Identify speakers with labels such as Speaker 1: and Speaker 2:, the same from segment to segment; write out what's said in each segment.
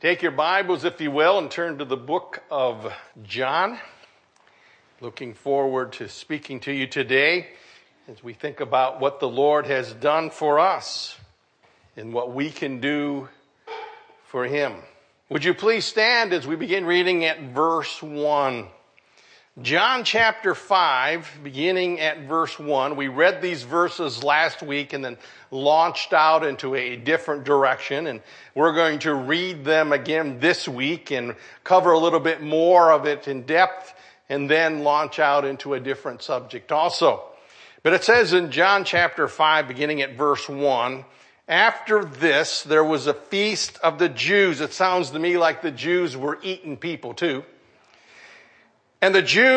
Speaker 1: Take your Bibles, if you will, and turn to the book of John. Looking forward to speaking to you today as we think about what the Lord has done for us and what we can do for Him. Would you please stand as we begin reading at verse 1. John chapter 5, beginning at verse 1. We read these verses last week and then launched out into a different direction. And we're going to read them again this week and cover a little bit more of it in depth and then launch out into a different subject also. But it says in John chapter 5, beginning at verse 1, after this, there was a feast of the Jews. It sounds to me like the Jews were eating people too. And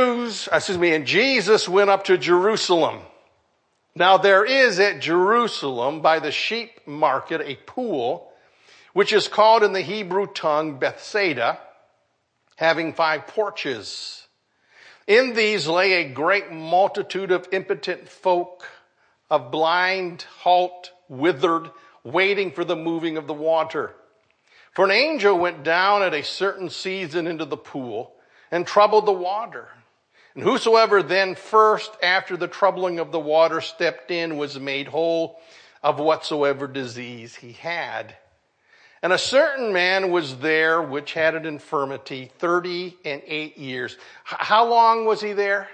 Speaker 1: Jesus went up to Jerusalem. Now there is at Jerusalem by the sheep market a pool, which is called in the Hebrew tongue Bethsaida, having 5 porches. In these lay a great multitude of impotent folk, of blind, halt, withered, waiting for the moving of the water. For an angel went down at a certain season into the pool, and troubled the water. And whosoever then first after the troubling of the water stepped in was made whole of whatsoever disease he had. And a certain man was there which had an infirmity 38 years. How long was he there?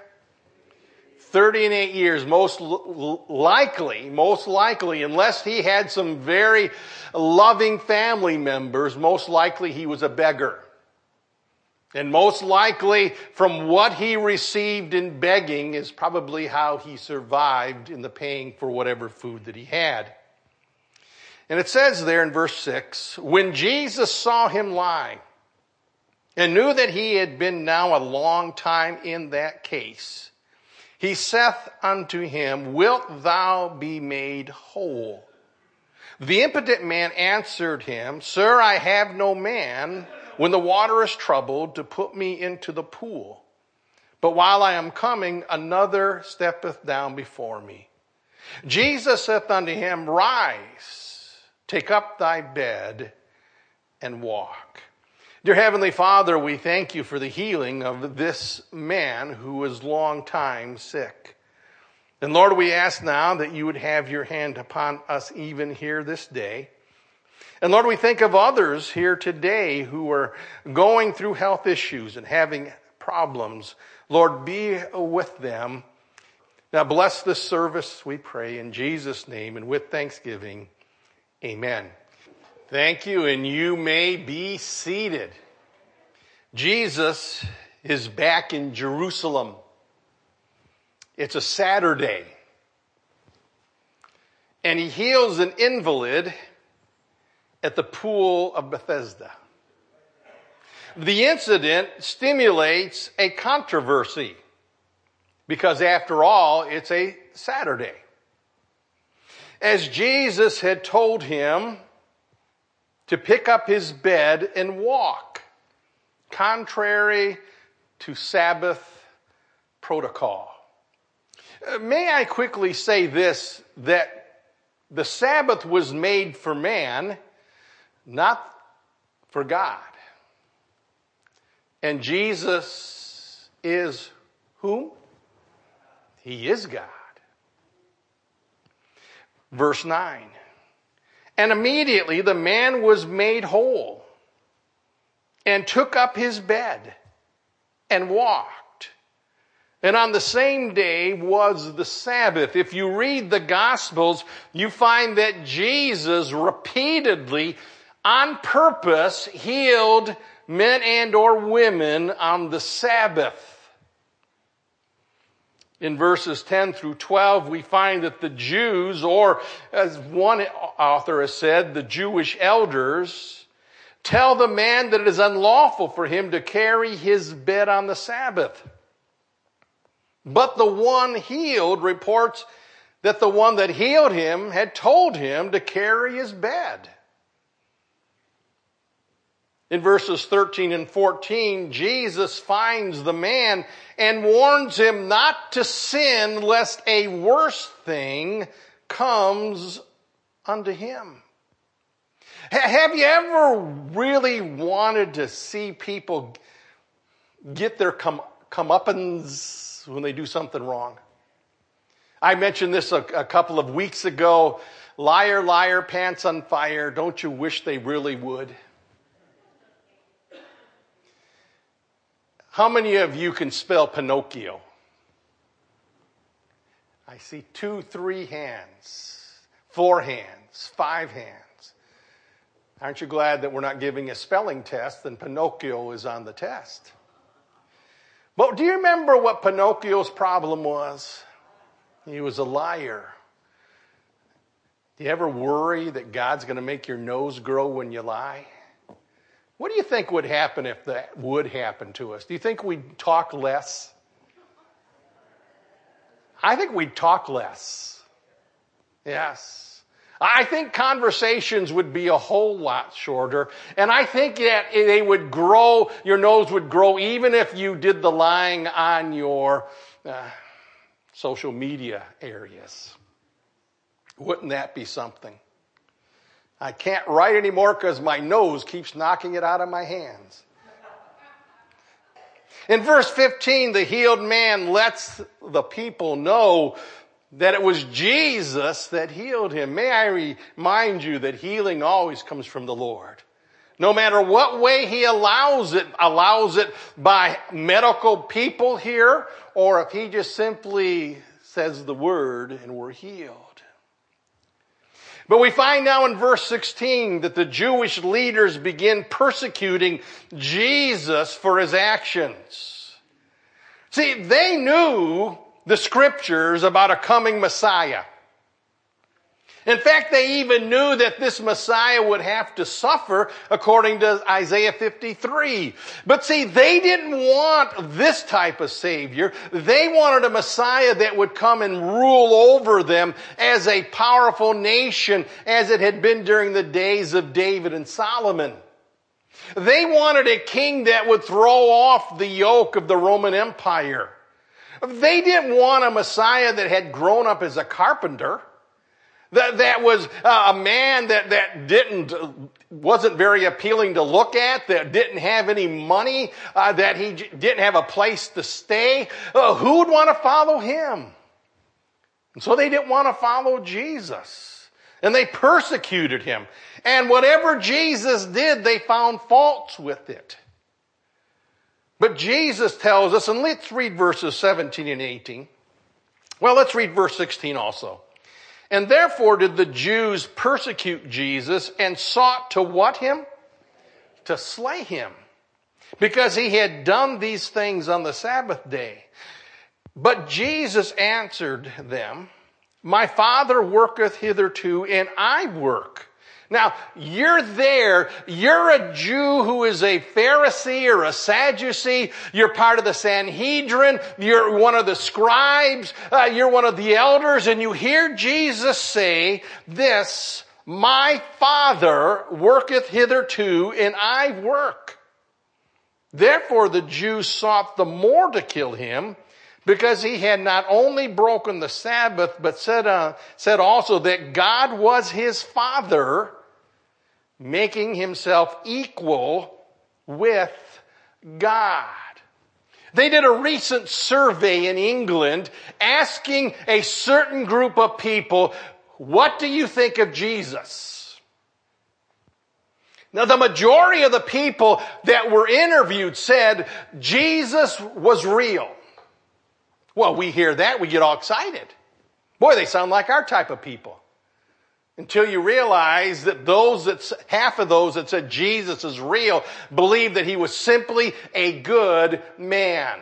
Speaker 1: 38 years. Most likely, unless he had some very loving family members, most likely he was a beggar. And most likely, from what he received in begging is probably how he survived in the paying for whatever food that he had. And it says there in verse 6, when Jesus saw him lie and knew that he had been now a long time in that case, he saith unto him, wilt thou be made whole? The impotent man answered him, Sir, I have no man when the water is troubled to put me into the pool. But while I am coming, another steppeth down before me. Jesus saith unto him, Rise, take up thy bed, and walk. Dear Heavenly Father, we thank you for the healing of this man who was long time sick. And Lord, we ask now that you would have your hand upon us even here this day. And Lord, we think of others here today who are going through health issues and having problems. Lord, be with them. Now bless this service, we pray, in Jesus' name and with thanksgiving. Amen. Thank you, and you may be seated. Jesus is back in Jerusalem. It's a Saturday. And he heals an invalid at the pool of Bethesda. The incident stimulates a controversy because after all, it's a Saturday. As Jesus had told him to pick up his bed and walk, contrary to Sabbath protocol. May I quickly say this, that the Sabbath was made for man, not for God. And Jesus is whom? He is God. Verse 9. And immediately the man was made whole and took up his bed and walked. And on the same day was the Sabbath. If you read the Gospels, you find that Jesus repeatedly on purpose healed men and or women on the Sabbath. In verses 10 through 12, we find that the Jews, or as one author has said, the Jewish elders, tell the man that it is unlawful for him to carry his bed on the Sabbath. But the one healed reports that the one that healed him had told him to carry his bed. In verses 13 and 14, Jesus finds the man and warns him not to sin lest a worse thing comes unto him. Have you ever really wanted to see people get their comeuppance when they do something wrong? I mentioned this a couple of weeks ago. Liar, liar, pants on fire. Don't you wish they really would? How many of you can spell Pinocchio? I see 2, 3 hands, 4 hands, 5 hands. Aren't you glad that we're not giving a spelling test and Pinocchio is on the test? But do you remember what Pinocchio's problem was? He was a liar. Do you ever worry that God's going to make your nose grow when you lie? What do you think would happen if that would happen to us? Do you think we'd talk less? I think we'd talk less. Yes. I think conversations would be a whole lot shorter. And I think that they would grow, your nose would grow even if you did the lying on your social media areas. Wouldn't that be something? I can't write anymore because my nose keeps knocking it out of my hands. In verse 15, the healed man lets the people know that it was Jesus that healed him. May I remind you that healing always comes from the Lord. No matter what way he allows it by medical people here, or if he just simply says the word and we're healed. But we find now in verse 16 that the Jewish leaders begin persecuting Jesus for his actions. See, they knew the scriptures about a coming Messiah. In fact, they even knew that this Messiah would have to suffer according to Isaiah 53. But see, they didn't want this type of Savior. They wanted a Messiah that would come and rule over them as a powerful nation as it had been during the days of David and Solomon. They wanted a king that would throw off the yoke of the Roman Empire. They didn't want a Messiah that had grown up as a carpenter. That was a man that wasn't very appealing to look at, that didn't have any money, that he didn't have a place to stay. Who would want to follow him? And so they didn't want to follow Jesus. And they persecuted him. And whatever Jesus did, they found faults with it. But Jesus tells us, and let's read verses 17 and 18. Well, let's read verse 16 also. And therefore did the Jews persecute Jesus and sought to what him? To slay him. Because he had done these things on the Sabbath day. But Jesus answered them, my Father worketh hitherto, and I work. Now, you're there. You're a Jew who is a Pharisee or a Sadducee. You're part of the Sanhedrin. You're one of the scribes. You're one of the elders. And you hear Jesus say this, my Father worketh hitherto, and I work. Therefore the Jews sought the more to kill him, because he had not only broken the Sabbath, but said also that God was his Father, making himself equal with God. They did a recent survey in England asking a certain group of people, what do you think of Jesus? Now, the majority of the people that were interviewed said Jesus was real. Well, we hear that, we get all excited. Boy, they sound like our type of people. Until you realize that half of those that said Jesus is real believed that he was simply a good man.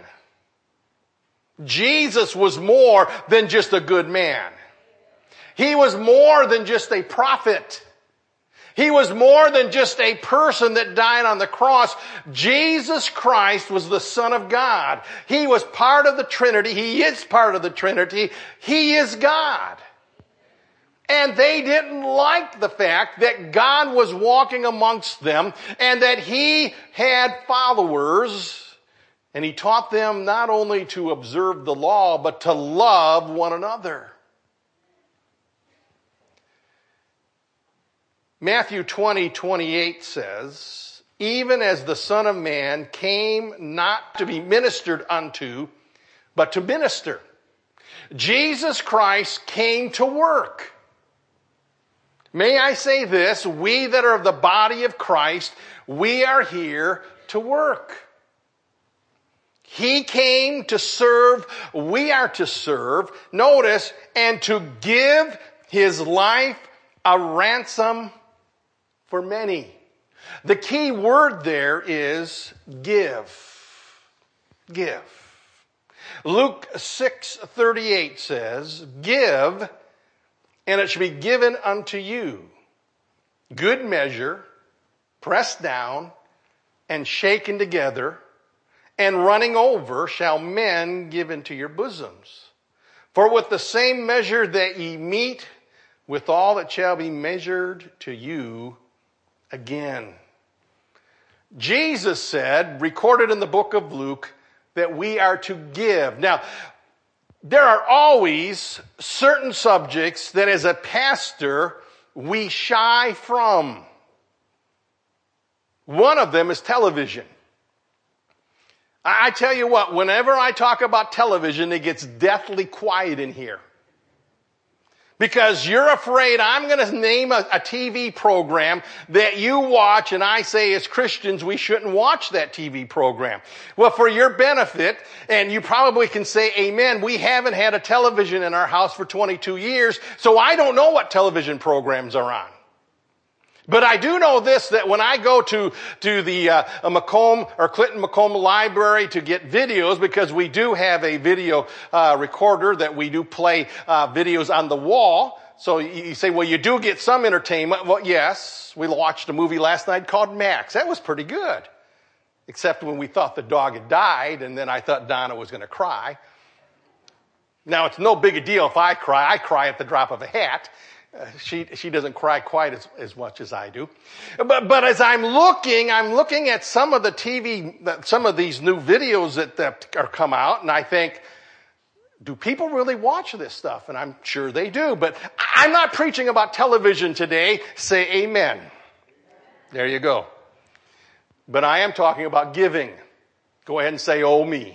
Speaker 1: Jesus was more than just a good man. He was more than just a prophet. He was more than just a person that died on the cross. Jesus Christ was the Son of God. He was part of the Trinity. He is part of the Trinity. He is God. And they didn't like the fact that God was walking amongst them and that he had followers, and he taught them not only to observe the law, but to love one another. Matthew 20:28 says, even as the Son of Man came not to be ministered unto, but to minister. Jesus Christ came to work. May I say this, we that are of the body of Christ, we are here to work. He came to serve, we are to serve, notice, and to give his life a ransom for many. The key word there is give. Give. Luke 6:38 says, give, and it shall be given unto you. Good measure, pressed down, and shaken together, and running over shall men give into your bosoms. For with the same measure that ye meet, withal it shall be measured to you again. Jesus said, recorded in the book of Luke, that we are to give. Now, there are always certain subjects that as a pastor we shy from. One of them is television. I tell you what, whenever I talk about television, it gets deathly quiet in here. Because you're afraid I'm going to name a TV program that you watch, and I say as Christians we shouldn't watch that TV program. Well, for your benefit, and you probably can say amen, we haven't had a television in our house for 22 years, so I don't know what television programs are on. But I do know this, that when I go to the Macomb or Clinton Macomb Library to get videos, because we do have a video recorder that we do play videos on the wall. So you say, well, you do get some entertainment. Well, yes, we watched a movie last night called Max. That was pretty good. Except when we thought the dog had died, and then I thought Donna was going to cry. Now, it's no big a deal if I cry. I cry at the drop of a hat. She doesn't cry quite as much as I do. But as I'm looking at some of the TV, some of these new videos that are come out, and I think, do people really watch this stuff? And I'm sure they do. But I'm not preaching about television today. Say amen. There you go. But I am talking about giving. Go ahead and say, oh me.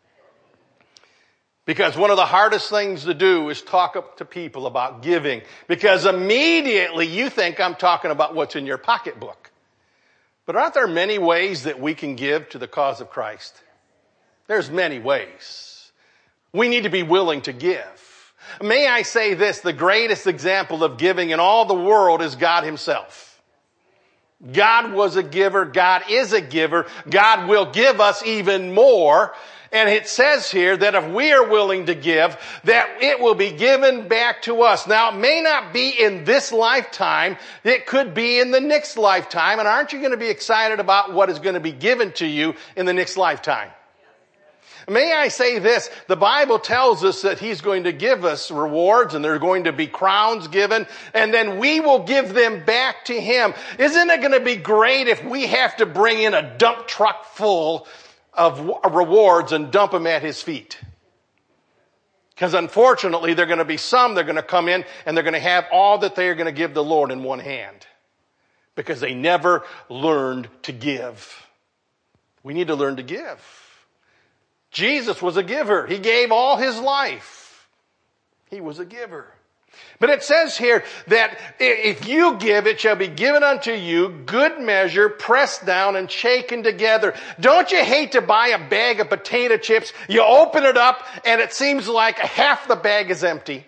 Speaker 1: Because one of the hardest things to do is talk up to people about giving. Because immediately you think I'm talking about what's in your pocketbook. But aren't there many ways that we can give to the cause of Christ? There's many ways. We need to be willing to give. May I say this, the greatest example of giving in all the world is God himself. God was a giver. God is a giver. God will give us even more. And it says here that if we are willing to give, that it will be given back to us. Now, it may not be in this lifetime. It could be in the next lifetime. And aren't you going to be excited about what is going to be given to you in the next lifetime? May I say this, the Bible tells us that he's going to give us rewards and there are going to be crowns given, and then we will give them back to him. Isn't it going to be great if we have to bring in a dump truck full of rewards and dump them at his feet? Because unfortunately, there are going to be some, they're going to come in and they're going to have all that they are going to give the Lord in one hand. Because they never learned to give. We need to learn to give. Jesus was a giver. He gave all his life. He was a giver. But it says here that if you give, it shall be given unto you, good measure, pressed down and shaken together. Don't you hate to buy a bag of potato chips? You open it up and it seems like half the bag is empty.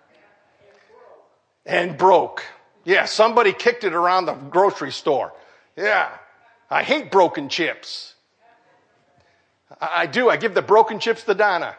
Speaker 1: And broke. Yeah, somebody kicked it around the grocery store. Yeah, I hate broken chips. I do. I give the broken chips to Donna.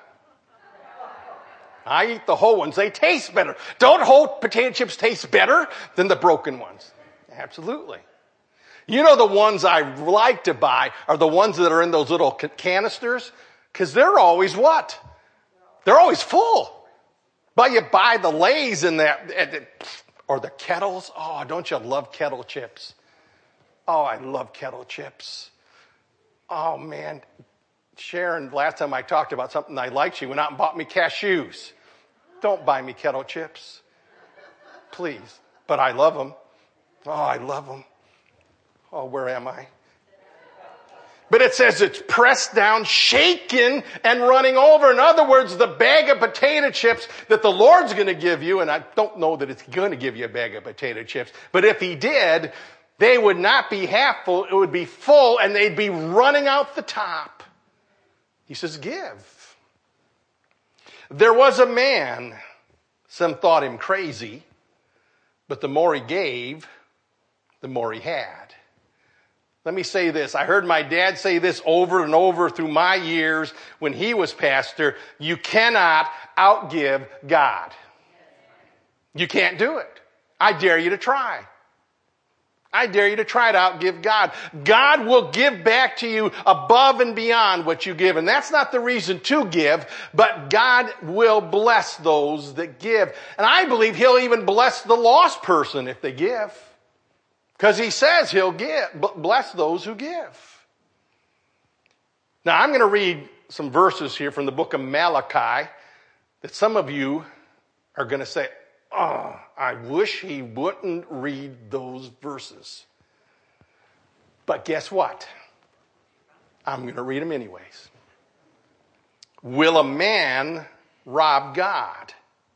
Speaker 1: I eat the whole ones. They taste better. Don't whole potato chips taste better than the broken ones? Absolutely. You know, the ones I like to buy are the ones that are in those little canisters, because they're always what? They're always full. But you buy the Lay's in that, or the Kettles. Oh, don't you love Kettle chips? Oh, I love Kettle chips. Oh, man. Sharon, last time I talked about something I liked, she went out and bought me cashews. Don't buy me Kettle chips. Please. But I love them. Oh, I love them. Oh, where am I? But it says it's pressed down, shaken, and running over. In other words, the bag of potato chips that the Lord's going to give you, and I don't know that it's going to give you a bag of potato chips, but if he did, they would not be half full, it would be full, and they'd be running out the top. He says, give. There was a man, some thought him crazy, but the more he gave, the more he had. Let me say this. I heard my dad say this over and over through my years when he was pastor. You cannot outgive God. You can't do it. I dare you to try. I dare you to try to outgive God. God will give back to you above and beyond what you give. And that's not the reason to give, but God will bless those that give. And I believe he'll even bless the lost person if they give. Because he says he'll bless those who give. Now I'm going to read some verses here from the book of Malachi that some of you are going to say, oh, I wish he wouldn't read those verses. But guess what? I'm going to read them anyways. Will a man rob God?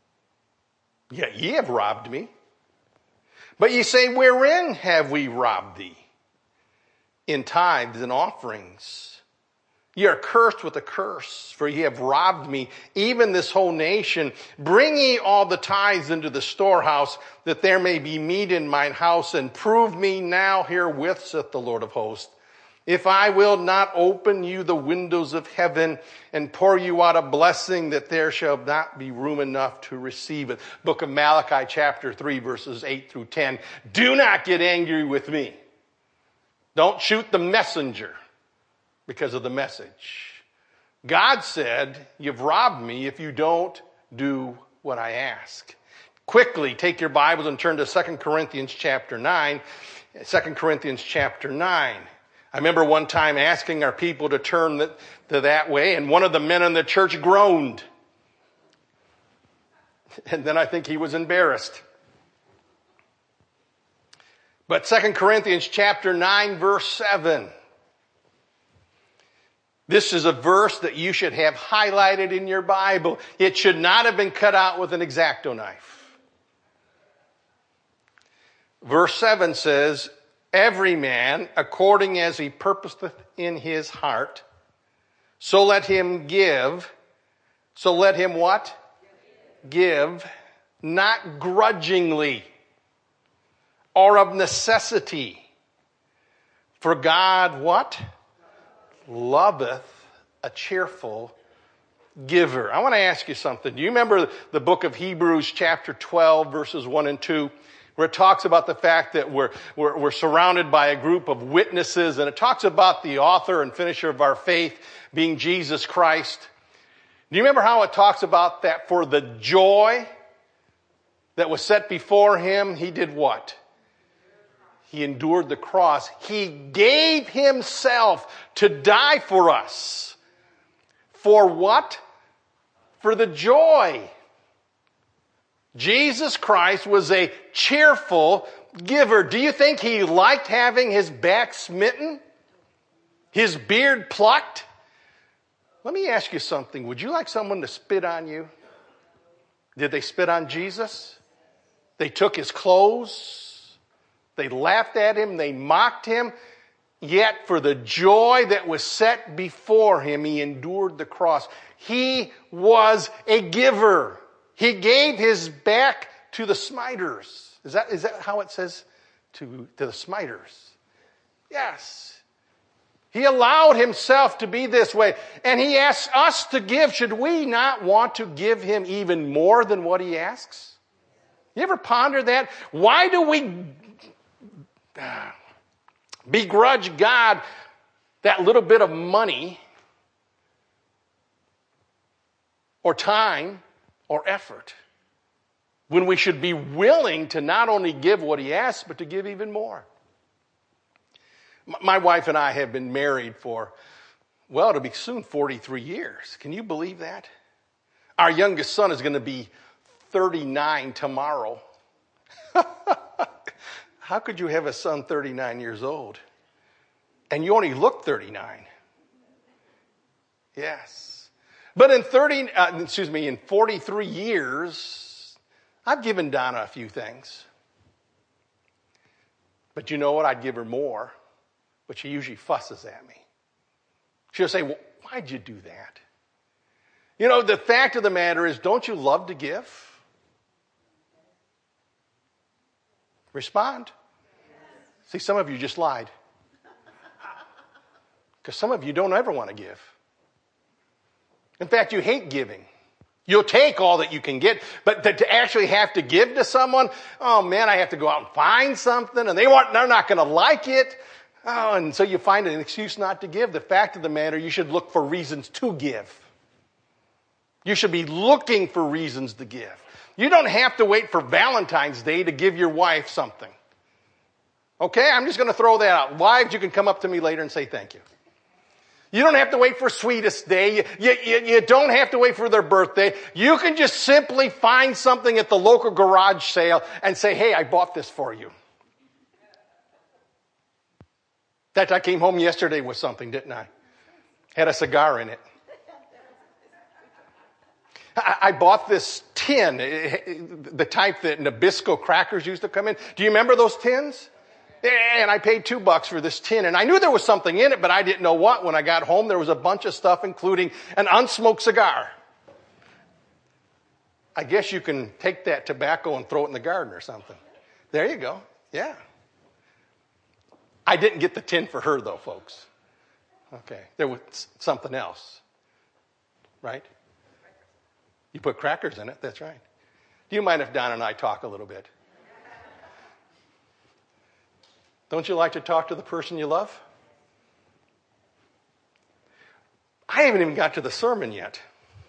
Speaker 1: Yet ye have robbed me. But ye say, wherein have we robbed thee? In tithes and offerings. Ye are cursed with a curse, for ye have robbed me, even this whole nation. Bring ye all the tithes into the storehouse, that there may be meat in mine house, and prove me now herewith, saith the Lord of hosts, if I will not open you the windows of heaven and pour you out a blessing, that there shall not be room enough to receive it. Book of Malachi chapter 3 verses 8 through 10. Do not get angry with me. Don't shoot the messenger because of the message. God said, you've robbed me if you don't do what I ask. Quickly take your Bibles and turn to 2 Corinthians chapter 9. 2 Corinthians chapter 9. I remember one time asking our people to turn to that way, and one of the men in the church groaned. And then I think he was embarrassed. But 2 Corinthians chapter 9, verse 7. This is a verse that you should have highlighted in your Bible. It should not have been cut out with an X-Acto knife. Verse 7 says, every man, according as he purposeth in his heart, so let him give. So let him what? Give, not grudgingly or of necessity. For God, what? Loveth a cheerful giver. I want to ask you something. Do you remember the book of Hebrews chapter 12, verses 1 and 2? Where it talks about the fact that we're surrounded by a group of witnesses, and it talks about the author and finisher of our faith being Jesus Christ. Do you remember how it talks about that for the joy that was set before him, he did what? He endured the cross. He gave himself to die for us. For what? For the joy. Jesus Christ was a cheerful giver. Do you think he liked having his back smitten? His beard plucked? Let me ask you something. Would you like someone to spit on you? Did they spit on Jesus? They took his clothes. They laughed at him. They mocked him. Yet for the joy that was set before him, he endured the cross. He was a giver. He gave his back to the smiters. Is that how it says? To the smiters. Yes. He allowed himself to be this way. And he asks us to give. Should we not want to give him even more than what he asks? You ever ponder that? Why do we begrudge God that little bit of money or time or effort when we should be willing to not only give what he asks, but to give even more? My wife and I have been married for, well, it'll be soon 43 years. Can you believe that? Our youngest son is going to be 39 tomorrow. How could you have a son 39 years old? And you only look 39. Yes. But in 43 years, I've given Donna a few things. But you know what? I'd give her more. But she usually fusses at me. She'll say, well, why'd you do that? You know, the fact of the matter is, don't you love to give? Respond. See, some of you just lied. Because some of you don't ever want to give. In fact, you hate giving. You'll take all that you can get, but to actually have to give to someone, oh man, I have to go out and find something, and they're not going to like it. Oh, and so you find an excuse not to give. The fact of the matter, you should look for reasons to give. You should be looking for reasons to give. You don't have to wait for Valentine's Day to give your wife something. Okay, I'm just going to throw that out. Wives, you can come up to me later and say thank you. You don't have to wait for Sweetest Day. You don't have to wait for their birthday. You can just simply find something at the local garage sale and say, hey, I bought this for you. In fact, I came home yesterday with something, didn't I? Had a cigar in it. I bought this tin, the type that Nabisco crackers used to come in. Do you remember those tins? And I paid $2 for this tin, and I knew there was something in it, but I didn't know what. When I got home, there was a bunch of stuff, including an unsmoked cigar. I guess you can take that tobacco and throw it in the garden or something. There you go. Yeah. I didn't get the tin for her, though, folks. Okay. There was something else. Right? You put crackers in it. That's right. Do you mind if Don and I talk a little bit? Don't you like to talk to the person you love? I haven't even got to the sermon yet.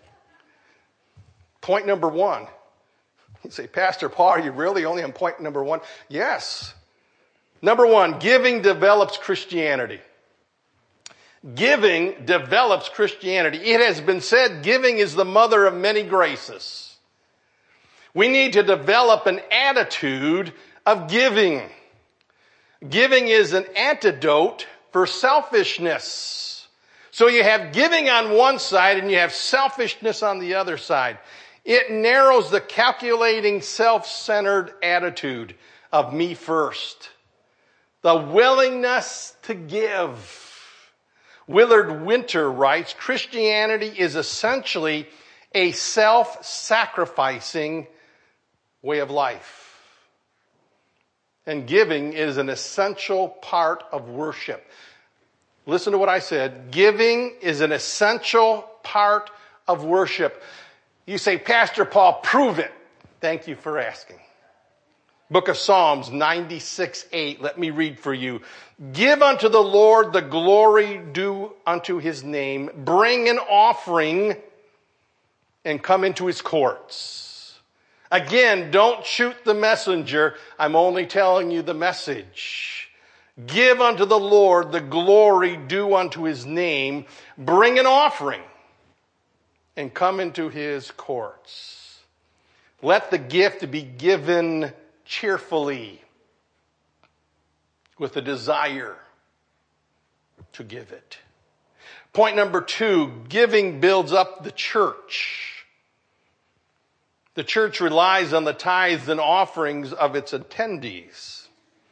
Speaker 1: Point number 1. You say, Pastor Paul, are you really only on point number 1? Yes. Number 1, giving develops Christianity. Giving develops Christianity. It has been said giving is the mother of many graces. We need to develop an attitude of giving. Giving is an antidote for selfishness. So you have giving on one side and you have selfishness on the other side. It narrows the calculating, self-centered attitude of me first. The willingness to give. Willard Winter writes, Christianity is essentially a self-sacrificing way of life. And giving is an essential part of worship. Listen to what I said. Giving is an essential part of worship. You say, Pastor Paul, prove it. Thank you for asking. Book of Psalms 96:8. Let me read for you. Give unto the Lord the glory due unto his name. Bring an offering and come into his courts. Again, don't shoot the messenger. I'm only telling you the message. Give unto the Lord the glory due unto his name. Bring an offering and come into his courts. Let the gift be given cheerfully with a desire to give it. Point number 2, giving builds up the church. The church relies on the tithes and offerings of its attendees.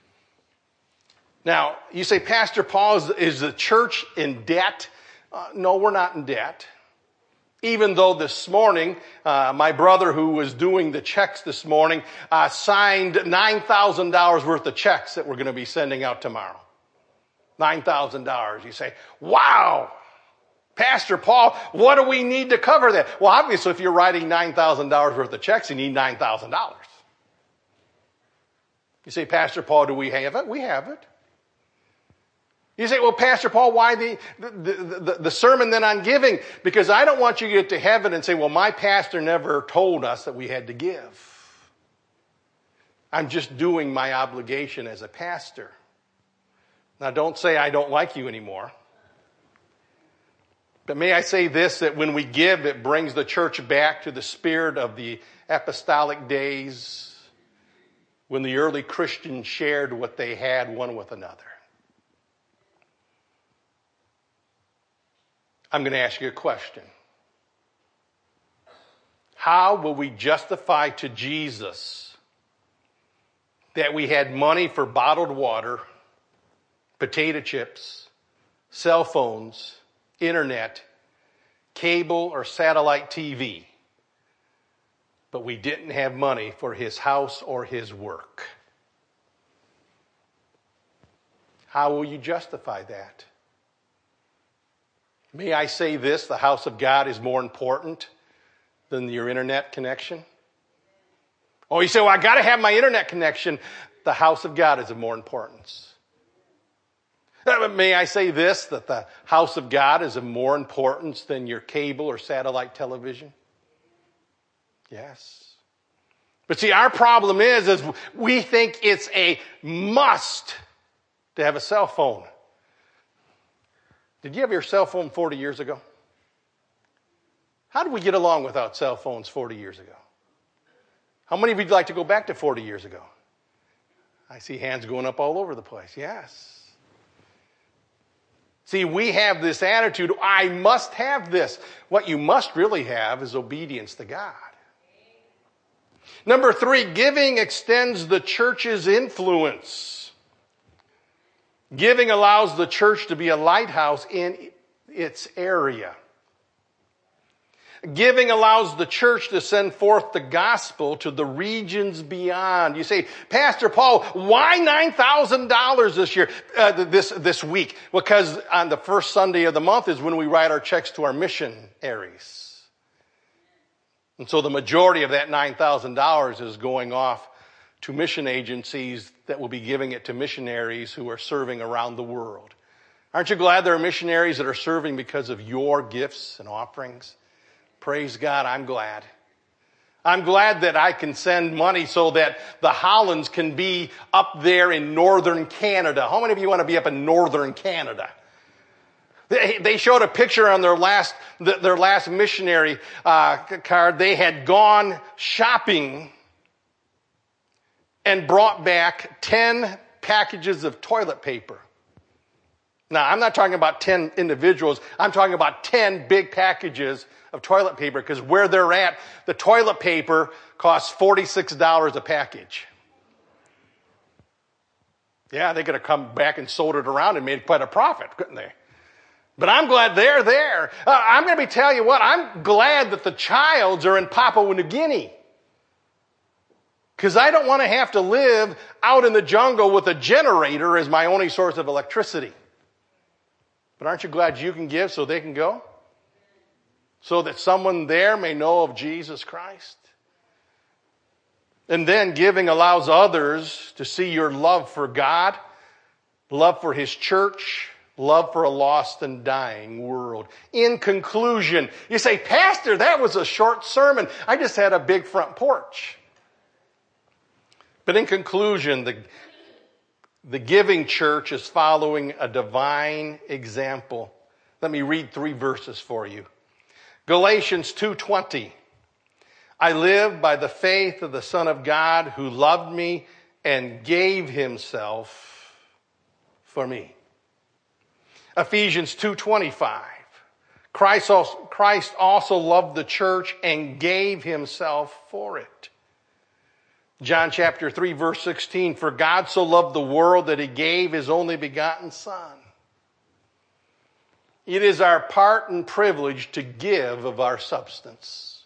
Speaker 1: Now, you say, Pastor Paul, is the church in debt? No, we're not in debt. Even though this morning, my brother who was doing the checks this morning signed $9,000 worth of checks that we're going to be sending out tomorrow. $9,000. You say, wow, Pastor Paul, what do we need to cover that? Well, obviously, if you're writing $9,000 worth of checks, you need $9,000. You say, Pastor Paul, do we have it? We have it. You say, well, Pastor Paul, why the sermon then on giving? Because I don't want you to get to heaven and say, well, my pastor never told us that we had to give. I'm just doing my obligation as a pastor. Now, don't say I don't like you anymore. But may I say this, that when we give, it brings the church back to the spirit of the apostolic days. when the early Christians shared what they had one with another. I'm going to ask you a question. How will we justify to Jesus that we had money for bottled water, potato chips, cell phones, internet, cable or satellite TV, but we didn't have money for his house or his work? How will you justify that? May I say this, the house of God is more important than your internet connection? Oh, you say, well, I got to have my internet connection. The house of God is of more importance. May I say this, that the house of God is of more importance than your cable or satellite television? Yes. But see, our problem is we think it's a must to have a cell phone. Did you have your cell phone 40 years ago? How did we get along without cell phones 40 years ago? How many of you would like to go back to 40 years ago? I see hands going up all over the place. Yes. See, we have this attitude, I must have this. What you must really have is obedience to God. Number 3, giving extends the church's influence. Giving allows the church to be a lighthouse in its area. Giving allows the church to send forth the gospel to the regions beyond. You say, Pastor Paul, why $9,000 this year, this week? Because on the first Sunday of the month is when we write our checks to our missionaries. And so the majority of that $9,000 is going off to mission agencies that will be giving it to missionaries who are serving around the world. Aren't you glad there are missionaries that are serving because of your gifts and offerings? Praise God, I'm glad. I'm glad that I can send money so that the Hollands can be up there in northern Canada. How many of you want to be up in northern Canada? They showed a picture on their last missionary card. They had gone shopping and brought back 10 packages of toilet paper. Now, I'm not talking about 10 individuals. I'm talking about 10 big packages of toilet paper, because where they're at, the toilet paper costs $46 a package. Yeah, they could have come back and sold it around and made quite a profit, couldn't they? But I'm glad they're there. I'm going to tell you what, I'm glad that the Childs are in Papua New Guinea. Because I don't want to have to live out in the jungle with a generator as my only source of electricity. But aren't you glad you can give so they can go? So that someone there may know of Jesus Christ? And then giving allows others to see your love for God, love for His church, love for a lost and dying world. In conclusion, you say, Pastor, that was a short sermon. I just had a big front porch. But in conclusion, the giving church is following a divine example. Let me read 3 verses for you. Galatians 2:20. I live by the faith of the Son of God who loved me and gave Himself for me. Ephesians 2:25. Christ also loved the church and gave Himself for it. John chapter 3 verse 16, for God so loved the world that He gave His only begotten Son. It is our part and privilege to give of our substance.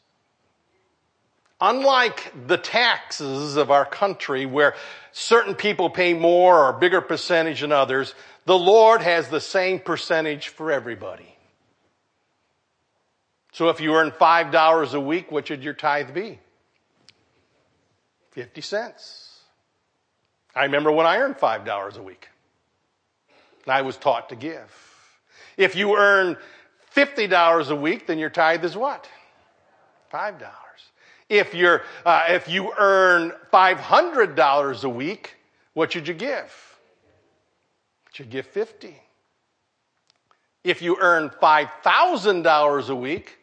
Speaker 1: Unlike the taxes of our country where certain people pay more or a bigger percentage than others, the Lord has the same percentage for everybody. So if you earn $5 a week, what should your tithe be? 50 cents. I remember when I earned $5 a week. And I was taught to give. If you earn $50 a week, then your tithe is what? $5. If you earn $500 a week, what should you give? You should give 50. If you earn $5,000 a week,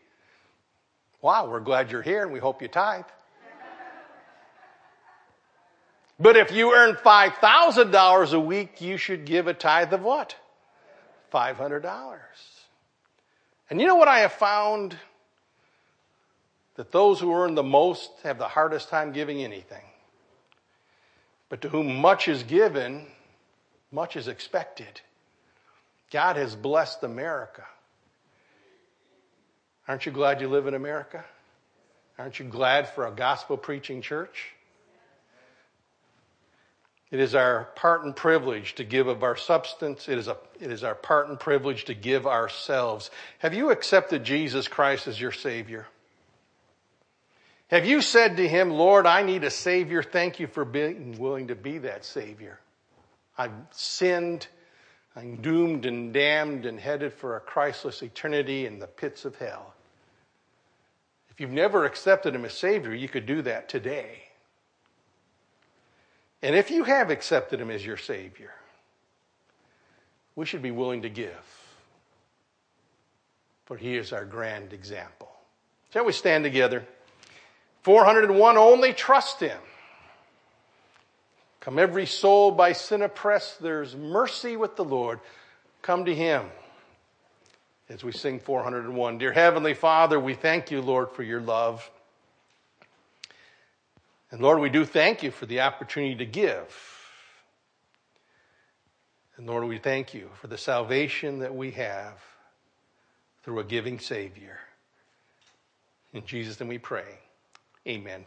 Speaker 1: wow, we're glad you're here and we hope you tithe. But if you earn $5,000 a week, you should give a tithe of what? $500. And you know what I have found? That those who earn the most have the hardest time giving anything. But to whom much is given, much is expected. God has blessed America. Aren't you glad you live in America? Aren't you glad for a gospel-preaching church? It is our part and privilege to give of our substance. It is our part and privilege to give ourselves. Have you accepted Jesus Christ as your Savior? Have you said to Him, Lord, I need a Savior. Thank you for being willing to be that Savior. I've sinned. I'm doomed and damned and headed for a Christless eternity in the pits of hell. If you've never accepted Him as Savior, you could do that today. And if you have accepted Him as your Savior, we should be willing to give. For He is our grand example. Shall we stand together? 401, only trust Him. Come every soul by sin oppressed, there's mercy with the Lord. Come to Him as we sing 401. Dear Heavenly Father, we thank you, Lord, for your love. And Lord, we do thank you for the opportunity to give. And Lord, we thank you for the salvation that we have through a giving Savior. In Jesus' name we pray. Amen.